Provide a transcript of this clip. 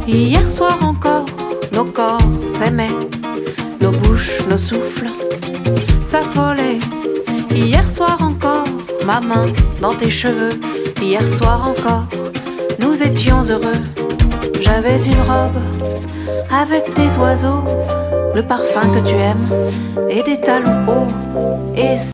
Hier soir encore, nos corps s'aimaient, nos bouches, nos souffles s'affolaient. Hier soir encore, ma main dans tes cheveux. Hier soir encore, nous étions heureux. J'avais une robe avec des oiseaux, le parfum que tu aimes et des talons hauts. Et